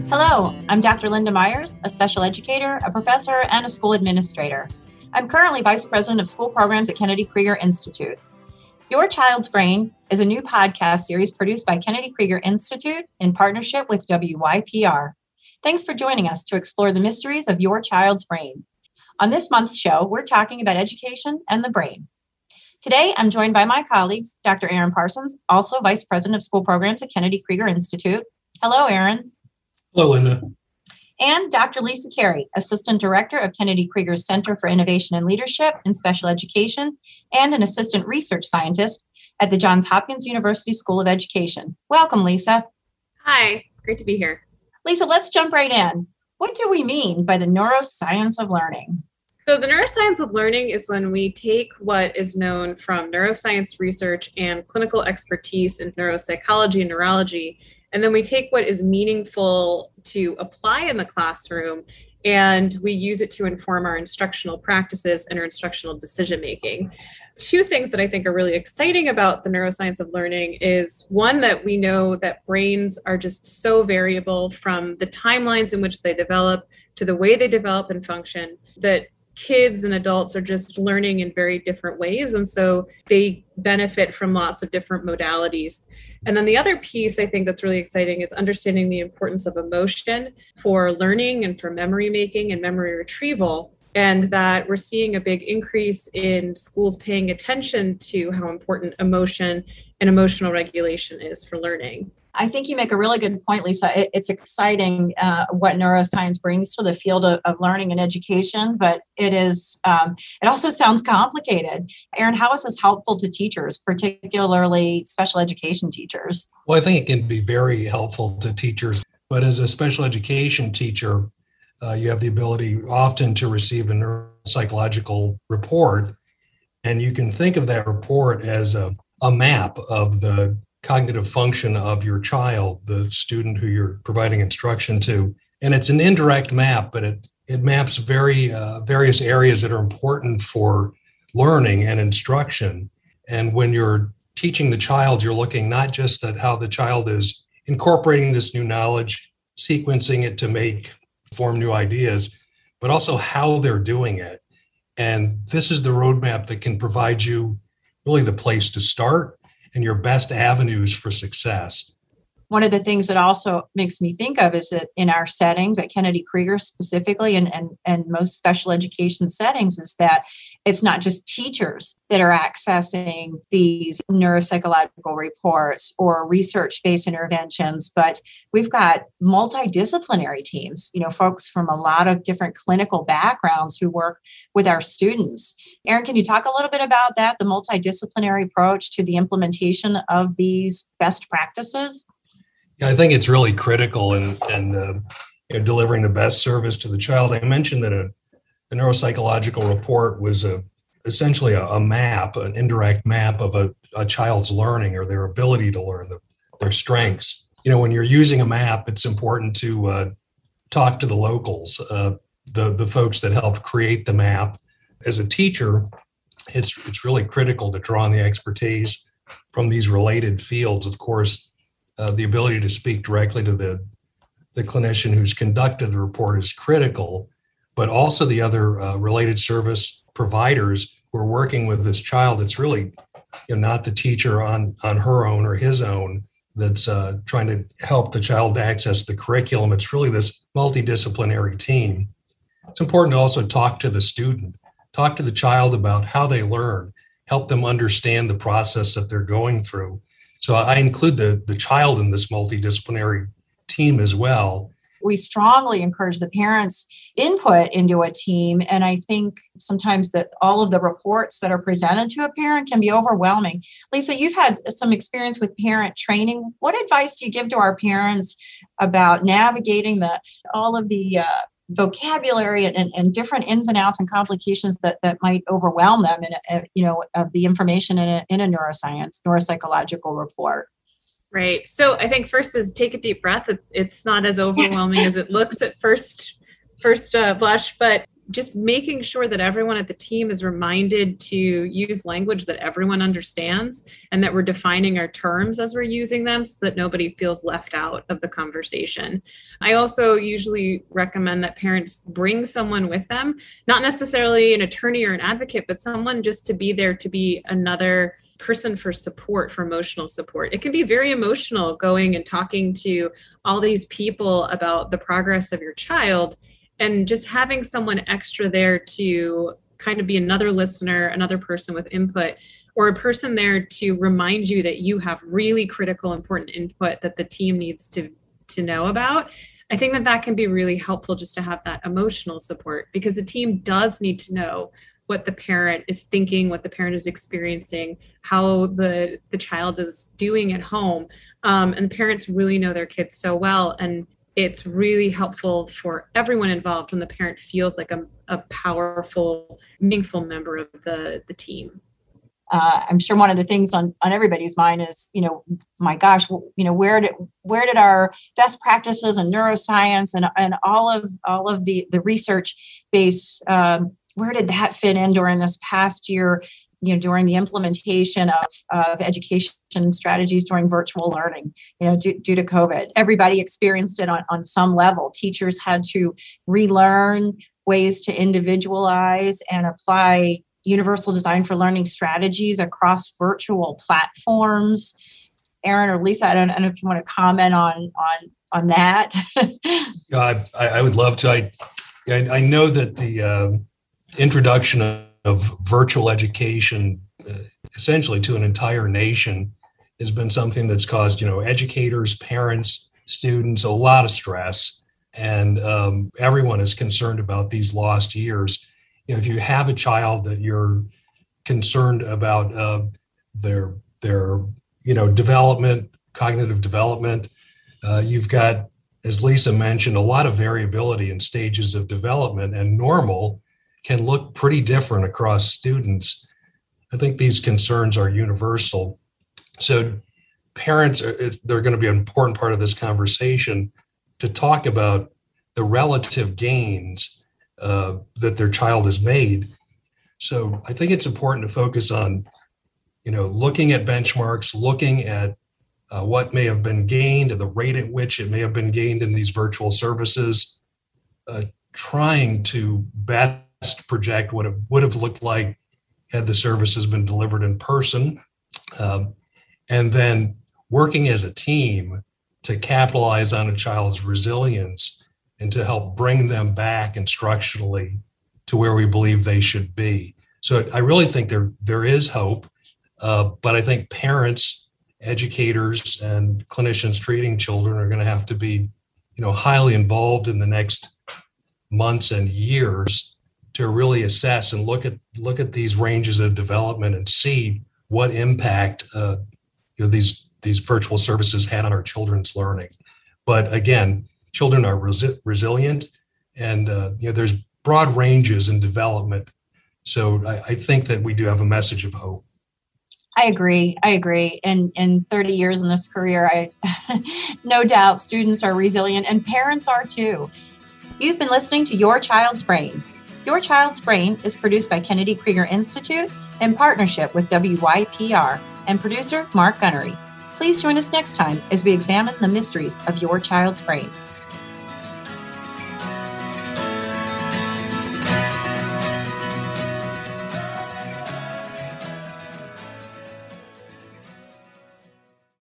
Hello, I'm Dr. Linda Myers, a special educator, a professor, and a school administrator. I'm currently Vice President of School Programs at Kennedy Krieger Institute. Your Child's Brain is a new podcast series produced by Kennedy Krieger Institute in partnership with WYPR. Thanks for joining us to explore the mysteries of your child's brain. On this month's show, we're talking about education and the brain. Today, I'm joined by my colleagues, Dr. Aaron Parsons, also Vice President of School Programs at Kennedy Krieger Institute. Hello, Aaron. Hello, Linda. And Dr. Lisa Carey, Assistant Director of Kennedy Krieger's Center for Innovation and Leadership in Special Education and an Assistant Research Scientist at the Johns Hopkins University School of Education. Welcome, Lisa. Hi, great to be here. Lisa, let's jump right in. What do we mean by the neuroscience of learning? So the neuroscience of learning is when we take what is known from neuroscience research and clinical expertise in neuropsychology and neurology, and then we take what is meaningful to apply in the classroom and we use it to inform our instructional practices and our instructional decision making. Two things that I think are really exciting about the neuroscience of learning is one, that we know that brains are just so variable from the timelines in which they develop to the way they develop and function, that kids and adults are just learning in very different ways. And so they benefit from lots of different modalities. And then the other piece I think that's really exciting is understanding the importance of emotion for learning and for memory making and memory retrieval. And that we're seeing a big increase in schools paying attention to how important emotion and emotional regulation is for learning. I think you make a really good point, Lisa. It's exciting what neuroscience brings to the field of learning and education, but it also sounds complicated. Aaron, how is this helpful to teachers, particularly special education teachers? Well, I think it can be very helpful to teachers, but as a special education teacher, you have the ability often to receive a neuropsychological report, and you can think of that report as a map of the cognitive function of your child, the student who you're providing instruction to. And it's an indirect map, but it maps various areas that are important for learning and instruction. And when you're teaching the child, you're looking not just at how the child is incorporating this new knowledge, sequencing it to form new ideas, but also how they're doing it. And this is the roadmap that can provide you really the place to start and your best avenues for success. One of the things that also makes me think of is that in our settings at Kennedy Krieger specifically, and most special education settings, is that it's not just teachers that are accessing these neuropsychological reports or research-based interventions, but we've got multidisciplinary teams, folks from a lot of different clinical backgrounds who work with our students. Aaron, can you talk a little bit about that, the multidisciplinary approach to the implementation of these best practices? Yeah, I think it's really critical in delivering the best service to the child. I mentioned that a neuropsychological report was essentially a map, an indirect map of a child's learning or their ability to learn, their strengths. When you're using a map, it's important to talk to the locals, the folks that helped create the map. As a teacher, it's really critical to draw on the expertise from these related fields. Of course, the ability to speak directly to the clinician who's conducted the report is critical, but also the other related service providers who are working with this child. It's really not the teacher on her own or his own that's trying to help the child access the curriculum. It's really this multidisciplinary team. It's important to also talk to the student, talk to the child about how they learn, help them understand the process that they're going through. So I include the child in this multidisciplinary team as well. We strongly encourage the parents' input into a team. And I think sometimes that all of the reports that are presented to a parent can be overwhelming. Lisa, you've had some experience with parent training. What advice do you give to our parents about navigating all of the vocabulary and different ins and outs and complications that might overwhelm them of the information in a neuropsychological report? Right. So I think first is take a deep breath. It's not as overwhelming as it looks at first blush, but just making sure that everyone at the team is reminded to use language that everyone understands and that we're defining our terms as we're using them so that nobody feels left out of the conversation. I also usually recommend that parents bring someone with them, not necessarily an attorney or an advocate, but someone just to be there to be another person for support, for emotional support. It can be very emotional going and talking to all these people about the progress of your child, and just having someone extra there to kind of be another listener, another person with input, or a person there to remind you that you have really critical, important input that the team needs to know about. I think that can be really helpful, just to have that emotional support, because the team does need to know what the parent is thinking, what the parent is experiencing, how the child is doing at home. And parents really know their kids so well. And it's really helpful for everyone involved when the parent feels like a powerful, meaningful member of the team. I'm sure one of the things on everybody's mind is, my gosh, where did our best practices in neuroscience and all of the research base, where did that fit in during this past year, during the implementation of education strategies during virtual learning, due to COVID? Everybody experienced it on some level. Teachers had to relearn ways to individualize and apply universal design for learning strategies across virtual platforms. Aaron or Lisa, I don't know if you want to comment on that. I would love to. I know that the introduction of virtual education essentially to an entire nation has been something that's caused, educators, parents, students, a lot of stress. And everyone is concerned about these lost years. If you have a child that you're concerned about their development, cognitive development, you've got, as Lisa mentioned, a lot of variability in stages of development, and normal can look pretty different across students. I think these concerns are universal. So parents, they're going to be an important part of this conversation to talk about the relative gains that their child has made. So I think it's important to focus on, looking at benchmarks, looking at what may have been gained, the rate at which it may have been gained in these virtual services, trying to best project what it would have looked like had the services been delivered in person, and then working as a team to capitalize on a child's resilience and to help bring them back instructionally to where we believe they should be. So I really think there is hope, but I think parents, educators, and clinicians treating children are going to have to be, highly involved in the next months and years to really assess and look at these ranges of development and see what impact these virtual services had on our children's learning. But again, children are resilient, and there's broad ranges in development. So I think that we do have a message of hope. I agree. And in 30 years in this career, no doubt students are resilient and parents are too. You've been listening to Your Child's Brain. Your Child's Brain is produced by Kennedy Krieger Institute in partnership with WYPR and producer Mark Gunnery. Please join us next time as we examine the mysteries of your child's brain.